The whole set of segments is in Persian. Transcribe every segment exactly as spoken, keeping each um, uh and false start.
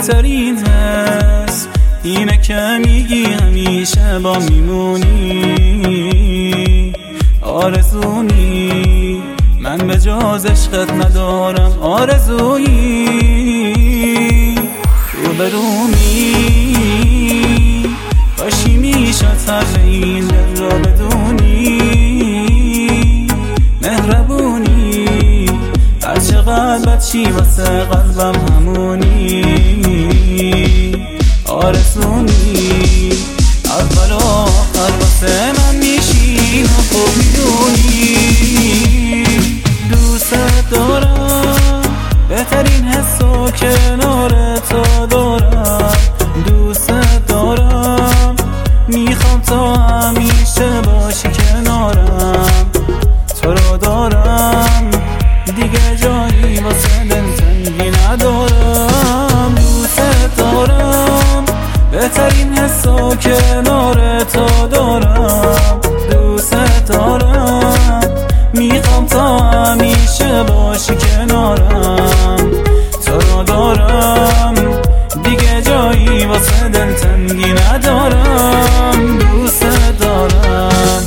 بهترین هست اینه که میگی همیشه با میمونی. آرزونی من به جز عشقت ندارم آرزویی. تو بدونی کاشی میشد سر این دل را بدونی. مهربونی هر چقدر بدشی واسه قلبم همونی. آرزونی اول و آخر واسه من میشی و خوب میدونی. دوست دارم بهترین حس و کنار تو دارم. دوست دارم میخوام تا همیشه باشی کنارم. تو رو دارم دیگه جایی واسه دل تنگی ندارم. دوست دارم بهترین حس و کنار تو دارم. دوست دارم میخوام تا همیشه باشی کنارم. تو رو دارم دیگه جایی واسه دل تنگی ندارم. دوست دارم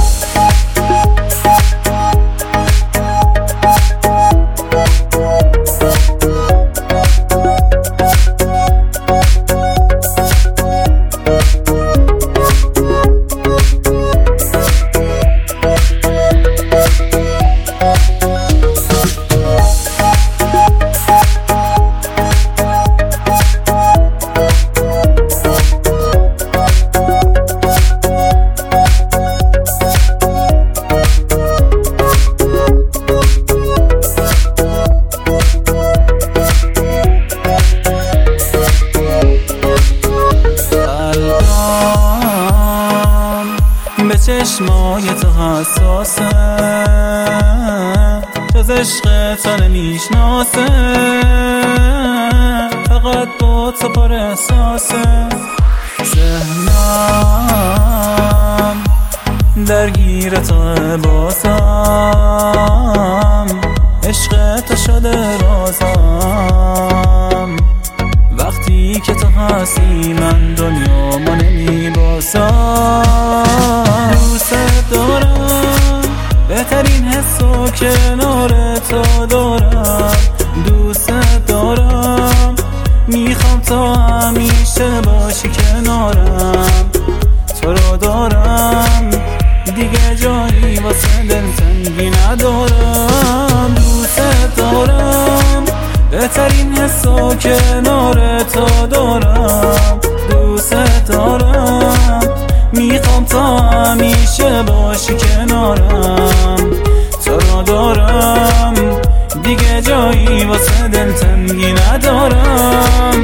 به چشمای تو حساسه جز عشق تو نمیشناسه. فقط با تو پر احساسه. ذهنم درگیر تو بازم. عشق تو شده رازم. وقتی که تو هستی من دنیامو نمیبازم. دوست دارم بهترین حس و کنار تو دارم. دوست دارم میخوام تا همیشه باشی کنارم. تو رو دارم دیگه جایی واسه دل تنگی ندارم. دوست دارم بهترین حس و کنار تو دارم. دوست دارم میخوام تا همیشه باشی کنارم. تو رو دارم دیگه جایی واسه دل تنگی ندارم.